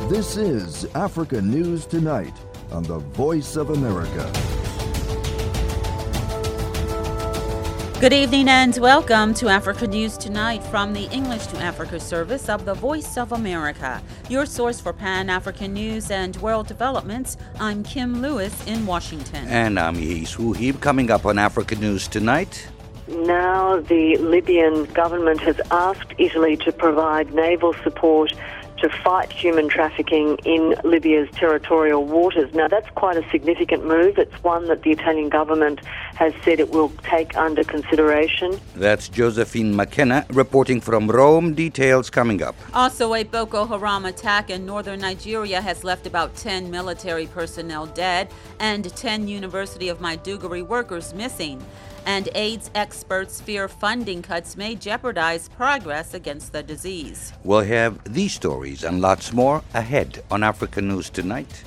This is Africa News Tonight on the Voice of America. Good evening and welcome to Africa News Tonight from the English to Africa service of the Voice of America, your source for Pan-African news and world developments. I'm Kim Lewis in Washington. And I'm Yis Wuhib. Coming up on Africa News Tonight. Now the Libyan government has asked Italy to provide naval support to fight human trafficking in Libya's territorial waters. Now, that's quite a significant move. It's one that the Italian government has said it will take under consideration. That's Josephine McKenna reporting from Rome. Details coming up. Also, a Boko Haram attack in northern Nigeria has left about 10 military personnel dead and 10 University of Maiduguri workers missing. And AIDS experts fear funding cuts may jeopardize progress against the disease. We'll have these stories and lots more ahead on Africa News Tonight.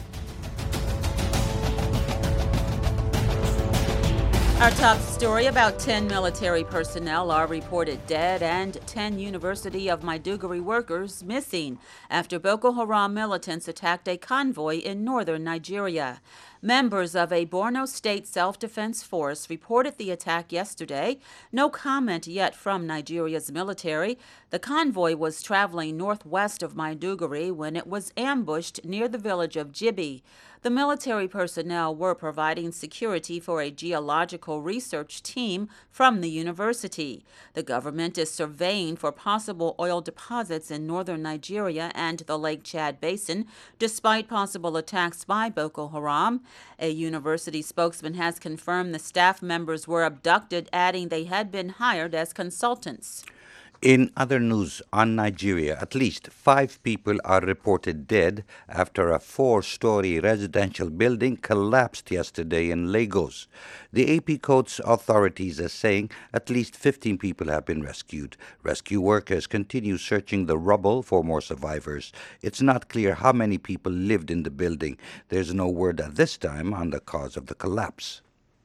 Our top story: about 10 military personnel are reported dead and 10 University of Maiduguri workers missing after Boko Haram militants attacked a convoy in northern Nigeria. Members of a Borno State Self-Defense Force reported the attack yesterday. No comment yet from Nigeria's military. The convoy was traveling northwest of Maiduguri when it was ambushed near the village of Jibi. The military personnel were providing security for a geological research team from the university. The government is surveying for possible oil deposits in northern Nigeria and the Lake Chad Basin, despite possible attacks by Boko Haram. A university spokesman has confirmed the staff members were abducted, adding they had been hired as consultants. In other news on Nigeria, at least 5 people are reported dead after a 4-story residential building collapsed yesterday in Lagos. The AP quotes authorities as saying at least 15 people have been rescued. Rescue workers continue searching the rubble for more survivors. It's not clear how many people lived in the building. There's no word at this time on the cause of the collapse.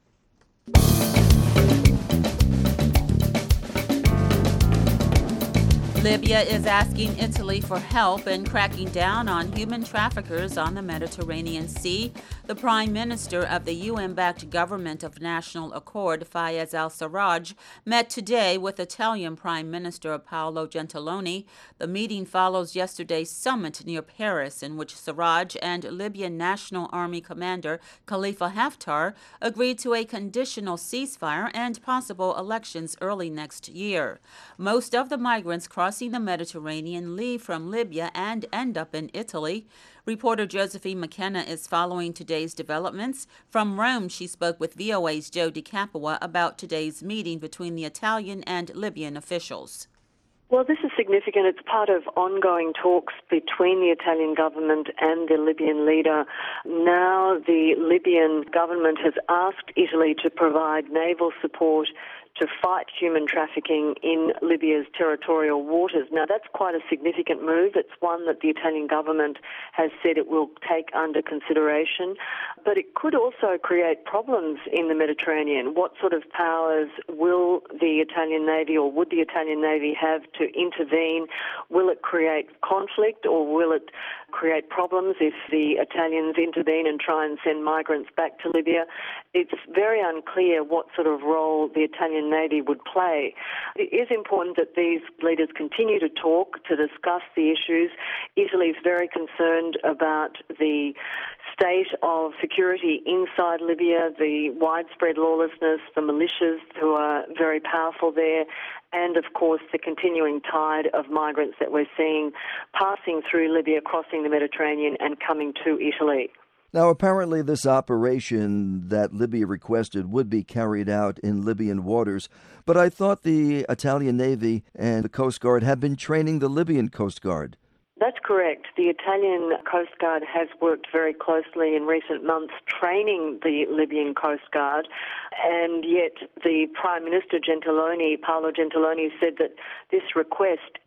Libya is asking Italy for help in cracking down on human traffickers on the Mediterranean Sea. The Prime Minister of the UN-backed Government of National Accord, Fayez al-Sarraj, met today with Italian Prime Minister Paolo Gentiloni. The meeting follows yesterday's summit near Paris, in which Sarraj and Libyan National Army Commander Khalifa Haftar agreed to a conditional ceasefire and possible elections early next year. Most of the migrants crossing the Mediterranean leave from Libya and end up in Italy. Reporter Josephine McKenna is following today's developments. From Rome, she spoke with VOA's Joe DiCapua about today's meeting between the Italian and Libyan officials. Well, this is significant. It's part of ongoing talks between the Italian government and the Libyan leader. Now the Libyan government has asked Italy to provide naval support to fight human trafficking in Libya's territorial waters. Now, that's quite a significant move. It's one that the Italian government has said it will take under consideration. But it could also create problems in the Mediterranean. What sort of powers will the Italian Navy or would the Italian Navy have to intervene? Will it create conflict or will it create problems if the Italians intervene and try and send migrants back to Libya? It's very unclear what sort of role the Italian Navy would play. It is important that these leaders continue to talk, to discuss the issues. Italy is very concerned about the state of security inside Libya, the widespread lawlessness, the militias who are very powerful there, and of course the continuing tide of migrants that we're seeing passing through Libya, crossing the Mediterranean and coming to Italy. Now, apparently this operation that Libya requested would be carried out in Libyan waters, but I thought the Italian Navy and the Coast Guard had been training the Libyan Coast Guard. That's correct. The Italian Coast Guard has worked very closely in recent months training the Libyan Coast Guard, and yet the Prime Minister Paolo Gentiloni, said that this request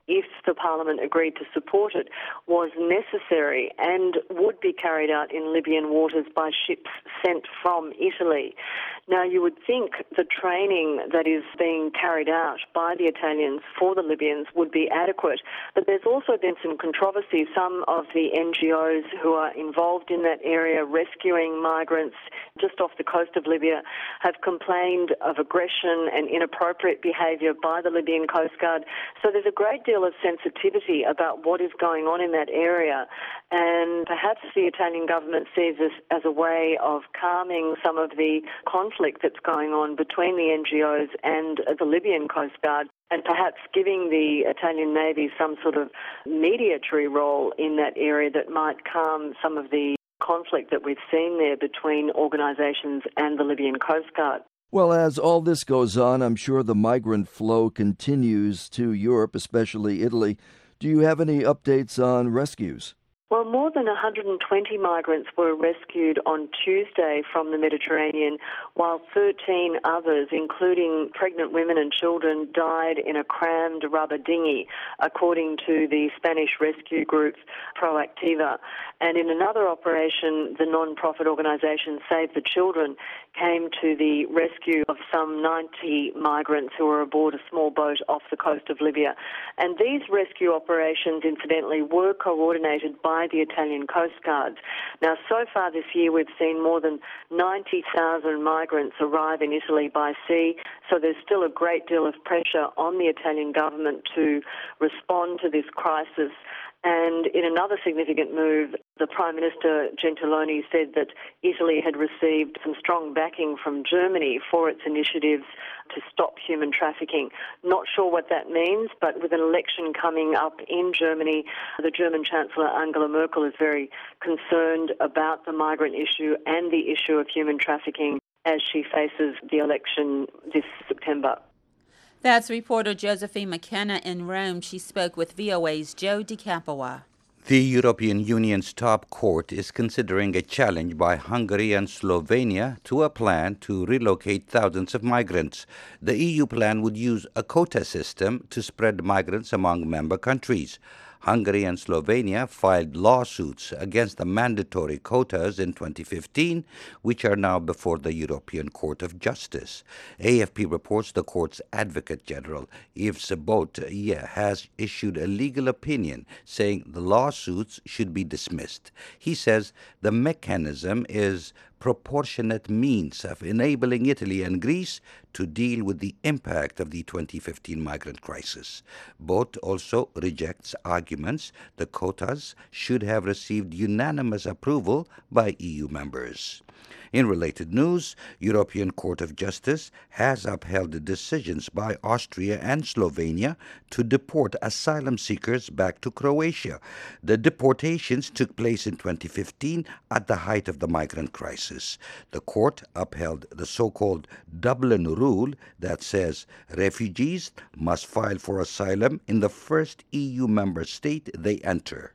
if the Parliament agreed to support it, was necessary and would be carried out in Libyan waters by ships sent from Italy. Now, you would think the training that is being carried out by the Italians for the Libyans would be adequate, but there's also been some controversy. Some of the NGOs who are involved in that area rescuing migrants just off the coast of Libya have complained of aggression and inappropriate behaviour by the Libyan Coast Guard. So there's a great deal of sensitivity about what is going on in that area, and perhaps the Italian government sees this as a way of calming some of the conflict that's going on between the NGOs and the Libyan Coast Guard, and perhaps giving the Italian Navy some sort of mediatory role in that area that might calm some of the conflict that we've seen there between organisations and the Libyan Coast Guard. Well, as all this goes on, I'm sure the migrant flow continues to Europe, especially Italy. Do you have any updates on rescues? Well, more than 120 migrants were rescued on Tuesday from the Mediterranean, while 13 others, including pregnant women and children, died in a crammed rubber dinghy, according to the Spanish rescue group Proactiva. And in another operation, the non-profit organisation Save the Children came to the rescue of some 90 migrants who were aboard a small boat off the coast of Libya. And these rescue operations, incidentally, were coordinated by the Italian Coast Guards. Now, so far this year, we've seen more than 90,000 migrants arrive in Italy by sea, so there's still a great deal of pressure on the Italian government to respond to this crisis. And in another significant move, the Prime Minister Gentiloni said that Italy had received some strong backing from Germany for its initiatives to stop human trafficking. Not sure what that means, but with an election coming up in Germany, the German Chancellor Angela Merkel is very concerned about the migrant issue and the issue of human trafficking as she faces the election this September. That's reporter Josephine McKenna in Rome. She spoke with VOA's Joe DiCapua. The European Union's top court is considering a challenge by Hungary and Slovenia to a plan to relocate thousands of migrants. The EU plan would use a quota system to spread migrants among member countries. Hungary and Slovenia filed lawsuits against the mandatory quotas in 2015, which are now before the European Court of Justice. AFP reports the court's Advocate General, Yves Sebot, has issued a legal opinion saying the lawsuits should be dismissed. He says the mechanism is proportionate means of enabling Italy and Greece to deal with the impact of the 2015 migrant crisis. Both also rejects arguments the quotas should have received unanimous approval by EU members. In related news, European Court of Justice has upheld the decisions by Austria and Slovenia to deport asylum seekers back to Croatia. The deportations took place in 2015 at the height of the migrant crisis. The court upheld the so-called Dublin rule that says refugees must file for asylum in the first EU member state they enter.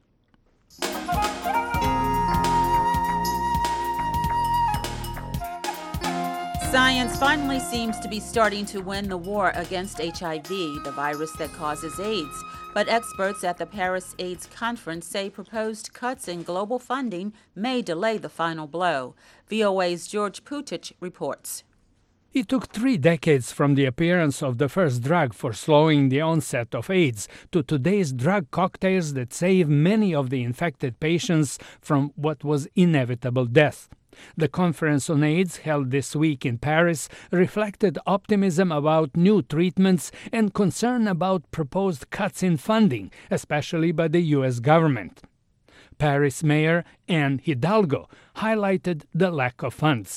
Science finally seems to be starting to win the war against HIV, the virus that causes AIDS. But experts at the Paris AIDS Conference say proposed cuts in global funding may delay the final blow. VOA's George Putich reports. It took 3 decades from the appearance of the first drug for slowing the onset of AIDS to today's drug cocktails that save many of the infected patients from what was inevitable death. The conference on AIDS held this week in Paris reflected optimism about new treatments and concern about proposed cuts in funding, especially by the U.S. government. Paris Mayor Anne Hidalgo highlighted the lack of funds.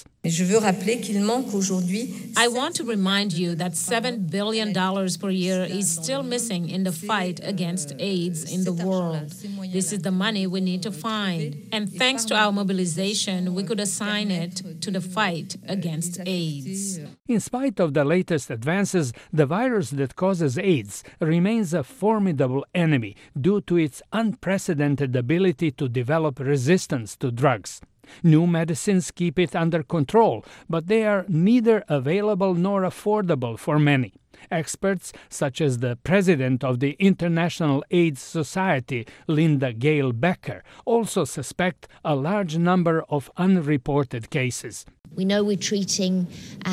I want to remind you that $7 billion per year is still missing in the fight against AIDS in the world. This is the money we need to find. And thanks to our mobilization, we could assign it to the fight against AIDS. In spite of the latest advances, the virus that causes AIDS remains a formidable enemy due to its unprecedented ability to develop resistance to drugs. New medicines keep it under control, but they are neither available nor affordable for many. Experts, such as the president of the International AIDS Society, Linda Gale Becker, also suspect a large number of unreported cases. We know we're treating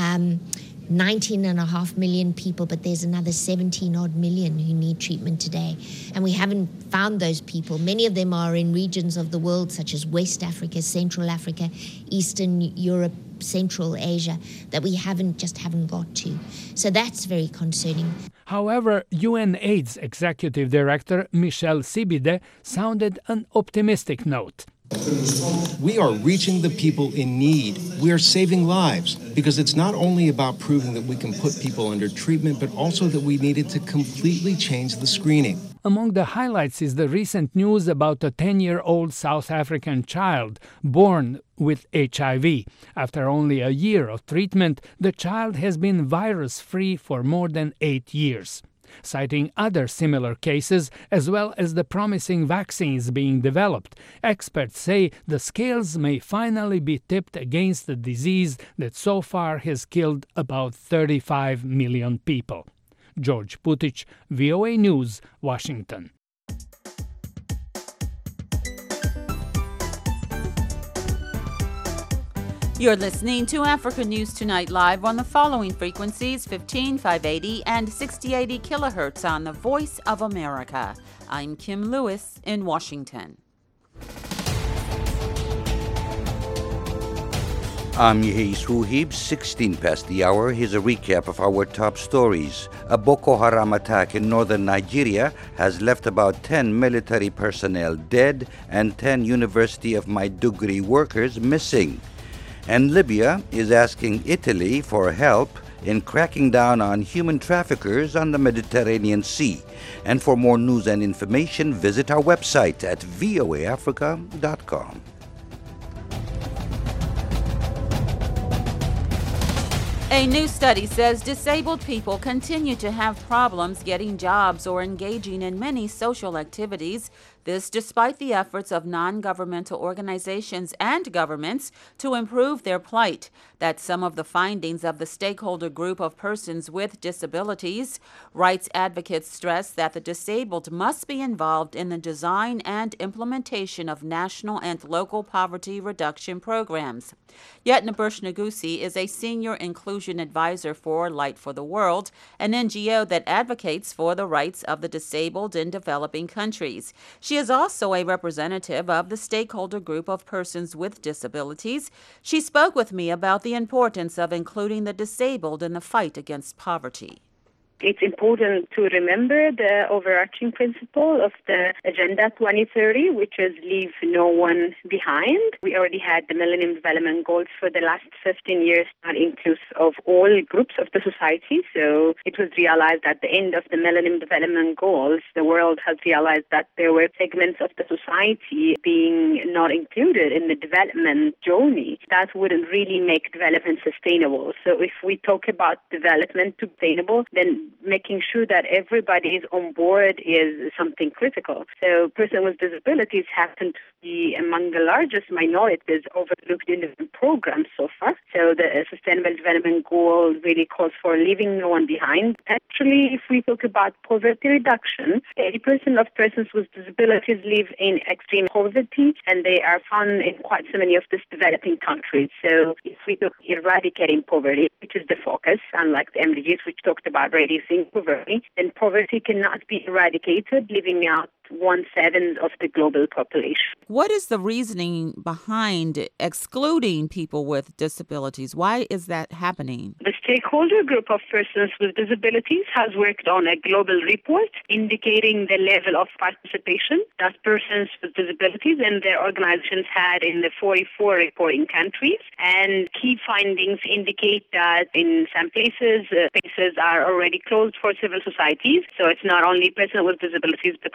19.5 million people, but there's another 17-odd million who need treatment today. And we haven't found those people. Many of them are in regions of the world such as West Africa, Central Africa, Eastern Europe, Central Asia, that we haven't got to. So that's very concerning. However, UNAIDS Executive Director Michel Sibide sounded an optimistic note. We are reaching the people in need. We are saving lives because it's not only about proving that we can put people under treatment, but also that we needed to completely change the screening. Among the highlights is the recent news about a 10-year-old South African child born with HIV. After only a year of treatment, the child has been virus-free for more than 8 years. Citing other similar cases, as well as the promising vaccines being developed, experts say the scales may finally be tipped against the disease that so far has killed about 35 million people. George Putic, VOA News, Washington. You're listening to Africa News Tonight live on the following frequencies: 15580 and 6080 kilohertz on the Voice of America. I'm Kim Lewis in Washington. I'm Yehis Ruhib, 16 past the hour. Here's a recap of our top stories. A Boko Haram attack in northern Nigeria has left about 10 military personnel dead and 10 University of Maiduguri workers missing. And Libya is asking Italy for help in cracking down on human traffickers on the Mediterranean Sea. And for more news and information, visit our website at voaafrica.com. A new study says disabled people continue to have problems getting jobs or engaging in many social activities. This despite the efforts of non-governmental organizations and governments to improve their plight. That's some of the findings of the stakeholder group of persons with disabilities. Rights advocates stress that the disabled must be involved in the design and implementation of national and local poverty reduction programs. Yetna Bursh-Nagusi is a senior inclusion advisor for Light for the World, an NGO that advocates for the rights of the disabled in developing countries. She is also a representative of the stakeholder group of persons with disabilities. She spoke with me about the importance of including the disabled in the fight against poverty. It's important to remember the overarching principle of the Agenda 2030, which is leave no one behind. We already had the Millennium Development Goals for the last 15 years, not inclusive of all groups of the society. So it was realized at the end of the Millennium Development Goals, the world has realized that there were segments of the society being not included in the development journey. That wouldn't really make development sustainable. So if we talk about development to sustainable, then making sure that everybody is on board is something critical. So persons with disabilities happen to be among the largest minorities overlooked in the programs so far. So the Sustainable Development Goal really calls for leaving no one behind. Actually, if we talk about poverty reduction, 80% of persons with disabilities live in extreme poverty, and they are found in quite so many of these developing countries. So if we talk eradicating poverty, which is the focus, unlike the MDGs, which talked about reducing poverty, then poverty cannot be eradicated, leaving out 1/7 of the global population. What is the reasoning behind excluding people with disabilities? Why is that happening? The stakeholder group of persons with disabilities has worked on a global report indicating the level of participation that persons with disabilities and their organizations had in the 44 reporting countries. And key findings indicate that in some places, spaces are already closed for civil societies. So it's not only persons with disabilities, but quite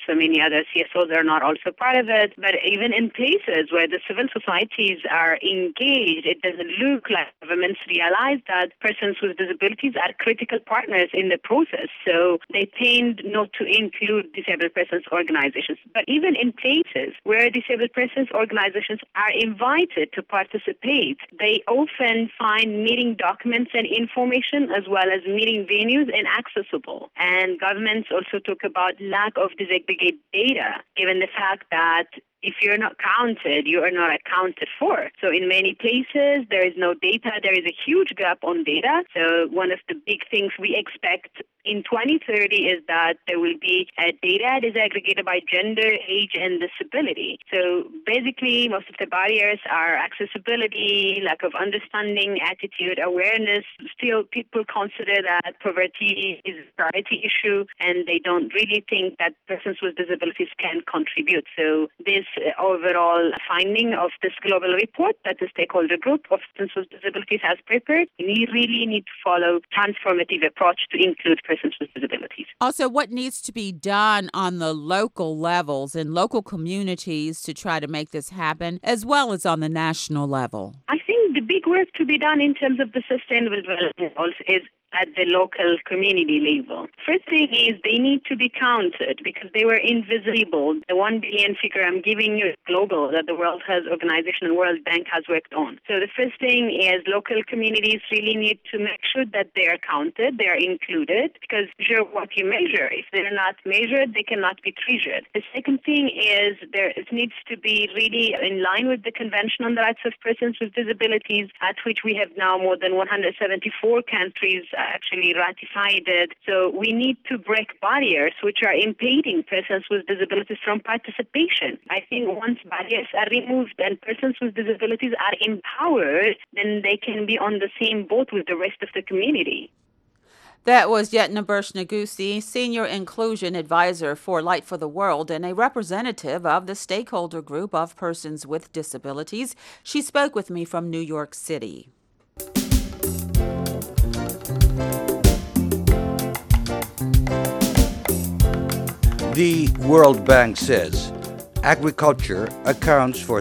So many other CSOs are not also part of it. But even in places where the civil societies are engaged, it doesn't look like governments realize that persons with disabilities are critical partners in the process. So they tend not to include disabled persons organizations. But even in places where disabled persons organizations are invited to participate, they often find meeting documents and information as well as meeting venues inaccessible. And governments also talk about lack of disaggregated data, given the fact that if you're not counted, you are not accounted for. So in many places, there is no data. There is a huge gap on data. So one of the big things we expect in 2030 is that there will be data disaggregated by gender, age, and disability. So basically, most of the barriers are accessibility, lack of understanding, attitude, awareness. Still, people consider that poverty is a priority issue, and they don't really think that persons with disabilities can contribute. So this overall finding of this global report that the stakeholder group of persons with disabilities has prepared, we really need to follow transformative approach to include persons with disabilities. Also, what needs to be done on the local levels in local communities to try to make this happen, as well as on the national level? I think the big work to be done in terms of the sustainable development goals is at the local community level. First thing is they need to be counted because they were invisible. The 1 billion figure I'm giving you is global that the World Health Organization and World Bank has worked on. So the first thing is local communities really need to make sure that they are counted, they are included, because measure what you measure. If they're not measured, they cannot be treasured. The second thing is it needs to be really in line with the Convention on the Rights of Persons with Disabilities, at which we have now more than 174 countries actually ratified it. So we need to break barriers which are impeding persons with disabilities from participation. I think once barriers are removed and persons with disabilities are empowered, then they can be on the same boat with the rest of the community. That was Yetnebersh Nagusi, Senior Inclusion Advisor for Light for the World and a representative of the stakeholder group of persons with disabilities. She spoke with me from New York City. The World Bank says agriculture accounts for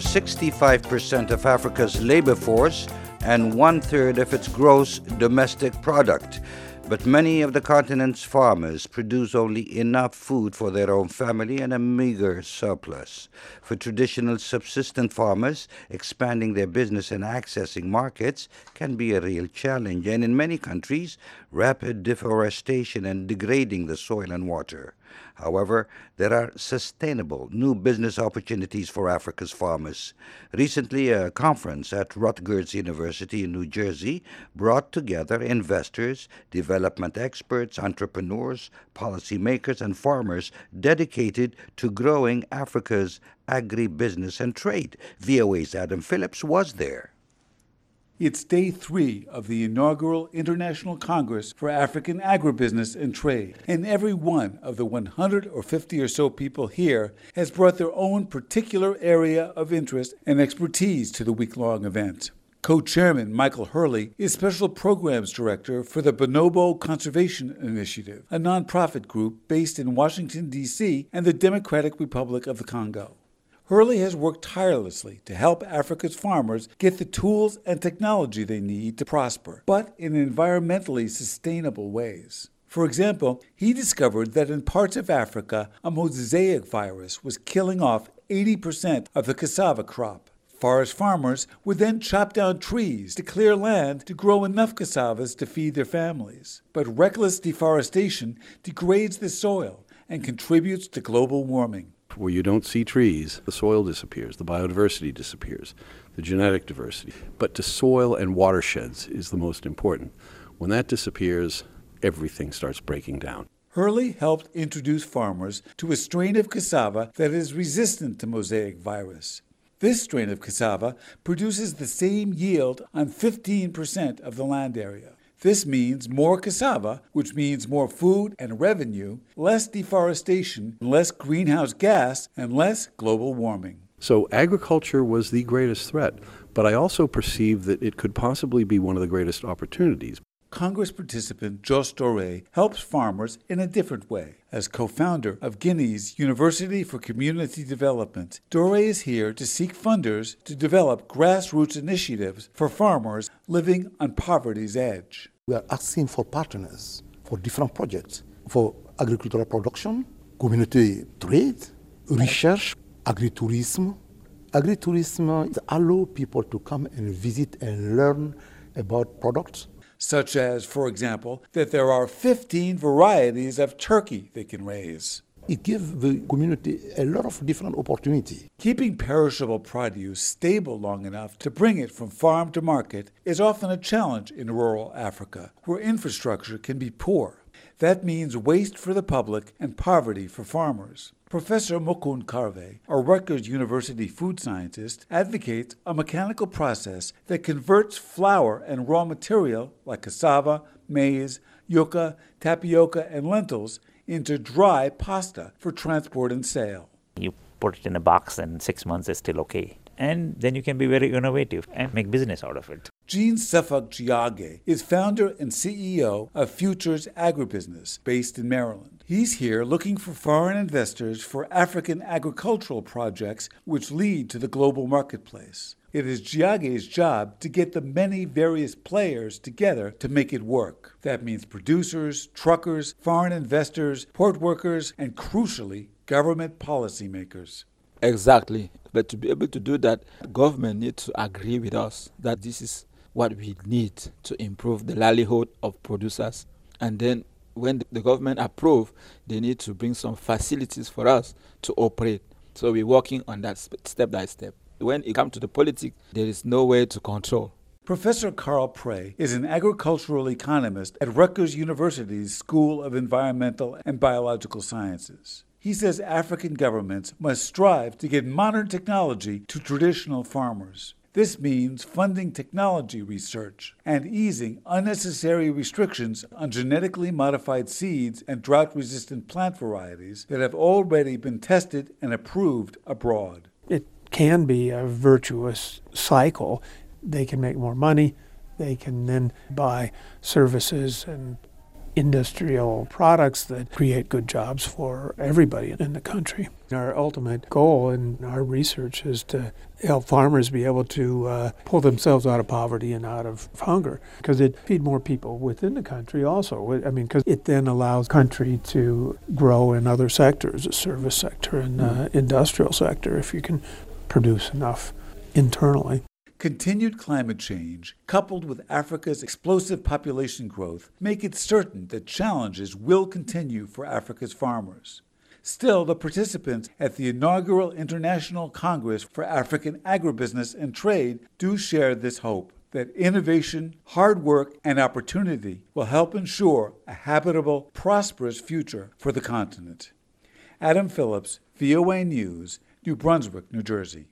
65% of Africa's labor force and 1/3 of its gross domestic product. But many of the continent's farmers produce only enough food for their own family and a meager surplus. For traditional subsistent farmers, expanding their business and accessing markets can be a real challenge. And in many countries, rapid deforestation and degrading the soil and water. However, there are sustainable new business opportunities for Africa's farmers. Recently, a conference at Rutgers University in New Jersey brought together investors, development experts, entrepreneurs, policymakers, and farmers dedicated to growing Africa's agribusiness and trade. VOA's Adam Phillips was there. It's day 3 of the inaugural International Congress for African Agribusiness and Trade, and every one of the 150 or so people here has brought their own particular area of interest and expertise to the week-long event. Co-chairman Michael Hurley is Special Programs Director for the Bonobo Conservation Initiative, a nonprofit group based in Washington, D.C. and the Democratic Republic of the Congo. Hurley has worked tirelessly to help Africa's farmers get the tools and technology they need to prosper, but in environmentally sustainable ways. For example, he discovered that in parts of Africa, a mosaic virus was killing off 80% of the cassava crop. Forest farmers would then chop down trees to clear land to grow enough cassavas to feed their families. But reckless deforestation degrades the soil and contributes to global warming. Where you don't see trees, the soil disappears, the biodiversity disappears, the genetic diversity. But to soil and watersheds is the most important. When that disappears, everything starts breaking down. Hurley helped introduce farmers to a strain of cassava that is resistant to mosaic virus. This strain of cassava produces the same yield on 15% of the land area. This means more cassava, which means more food and revenue, less deforestation, less greenhouse gas, and less global warming. So agriculture was the greatest threat, but I also perceived that it could possibly be one of the greatest opportunities. Congress participant Jos Dore helps farmers in a different way. As co-founder of Guinea's University for Community Development, Dore is here to seek funders to develop grassroots initiatives for farmers living on poverty's edge. We are asking for partners for different projects, for agricultural production, community trade, research, agritourism. Agritourism allows people to come and visit and learn about products. Such as, for example, that there are 15 varieties of turkey they can raise. It gives the community a lot of different opportunities. Keeping perishable produce stable long enough to bring it from farm to market is often a challenge in rural Africa, where infrastructure can be poor. That means waste for the public and poverty for farmers. Professor Mokun Karve, a Rutgers University food scientist, advocates a mechanical process that converts flour and raw material like cassava, maize, yucca, tapioca, and lentils into dry pasta for transport and sale. You put it in a box and 6 months is still okay. And then you can be very innovative and make business out of it. Jean Suffolk Giage is founder and CEO of Futures Agribusiness, based in Maryland. He's here looking for foreign investors for African agricultural projects which lead to the global marketplace. It is Giage's job to get the many various players together to make it work. That means producers, truckers, foreign investors, port workers, and crucially, government policymakers. Exactly. But to be able to do that, the government needs to agree with us that this is what we need to improve the livelihood of producers. And then when the government approve, they need to bring some facilities for us to operate. So we're working on that step by step. When it comes to the politics, there is no way to control. Professor Carl Prey is an agricultural economist at Rutgers University's School of Environmental and Biological Sciences. He says African governments must strive to get modern technology to traditional farmers. This means funding technology research and easing unnecessary restrictions on genetically modified seeds and drought-resistant plant varieties that have already been tested and approved abroad. It can be a virtuous cycle. They can make more money. They can then buy services and industrial products that create good jobs for everybody in the country. Our ultimate goal in our research is to help farmers be able to pull themselves out of poverty and out of hunger, because it feed more people within the country also. I mean, because it then allows country to grow in other sectors, the service sector and industrial sector, if you can produce enough internally. Continued climate change, coupled with Africa's explosive population growth, make it certain that challenges will continue for Africa's farmers. Still, the participants at the inaugural International Congress for African Agribusiness and Trade do share this hope that innovation, hard work, and opportunity will help ensure a habitable, prosperous future for the continent. Adam Phillips, VOA News, New Brunswick, New Jersey.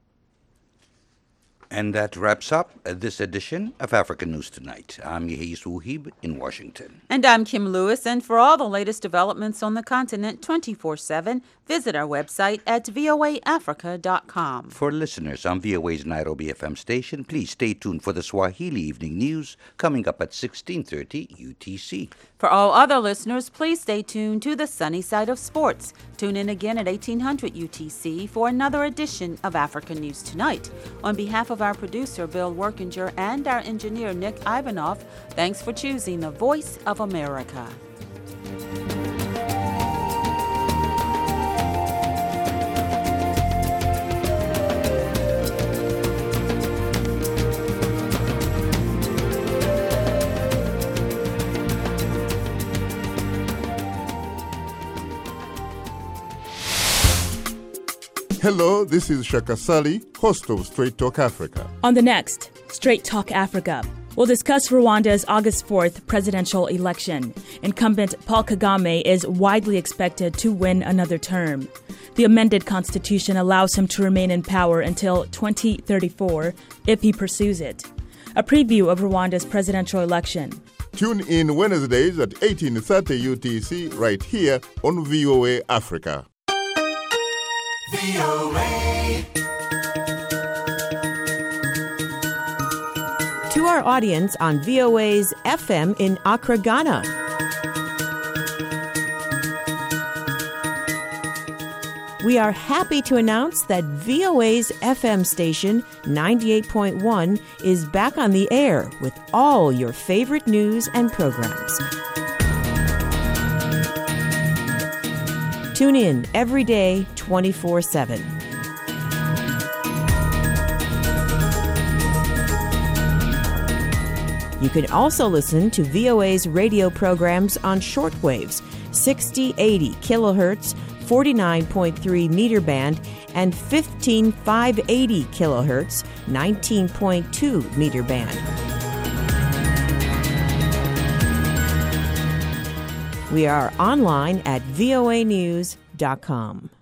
And that wraps up this edition of African News Tonight. I'm Yehis Wuhib in Washington. And I'm Kim Lewis. And for all the latest developments on the continent 24/7, visit our website at voaafrica.com. For listeners on VOA's Nairobi FM station, please stay tuned for the Swahili Evening News coming up at 16:30 UTC. For all other listeners, please stay tuned to the sunny side of sports. Tune in again at 1800 UTC for another edition of African News Tonight. On behalf of our producer, Bill Workinger, and our engineer, Nick Ivanov, thanks for choosing the Voice of America. Hello, this is Shaka Sali, host of Straight Talk Africa. On the next Straight Talk Africa, we'll discuss Rwanda's August 4th presidential election. Incumbent Paul Kagame is widely expected to win another term. The amended constitution allows him to remain in power until 2034 if he pursues it. A preview of Rwanda's presidential election. Tune in Wednesdays at 18:30 UTC right here on VOA Africa. To our our audience on VOA's FM in Accra, Ghana. We are happy to announce that VOA's FM station, 98.1, is back on the air with all your favorite news and programs. Tune in every day, 24/7. You can also listen to VOA's radio programs on shortwaves, 6080 kilohertz, 49.3 meter band, and 15580 kilohertz, 19.2 meter band. We are online at voanews.com.